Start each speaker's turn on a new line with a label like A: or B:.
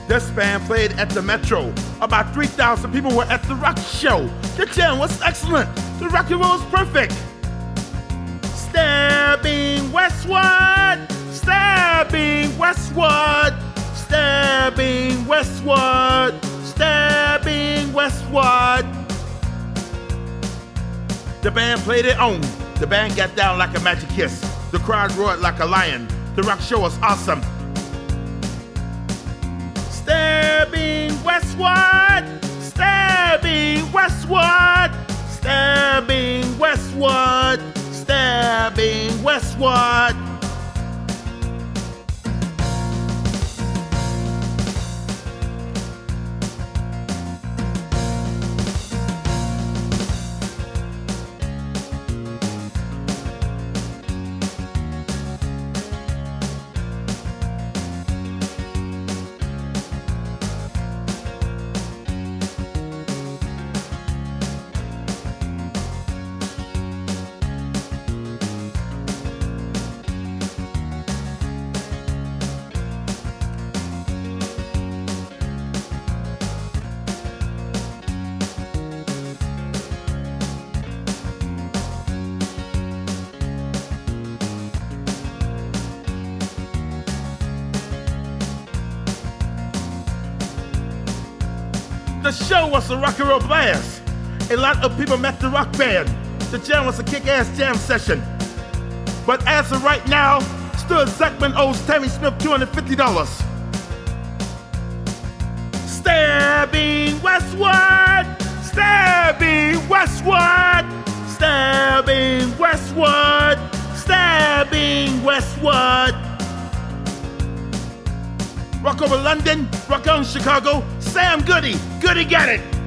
A: This band played at the Metro. About 3,000 people were at the rock show. The jam was excellent. The rock and roll was perfect. Stabbing westward, stabbing westward, stabbing westward, stabbing westward. The band played it on. The band got down like a magic kiss. The crowd roared like a lion. The rock show was awesome. Stabbing westward, stabbing westward, stabbing westward, stabbing westward. The show was a rock and roll blast. A lot of people met the rock band. The jam was a kick-ass jam session. But as of right now, Stuart Zachman owes Tammy Smith $250. Stabbing westward, stabbing westward, stabbing westward, stabbing westward. Rock over London, rock on Chicago, Sam Goody, Goody got it.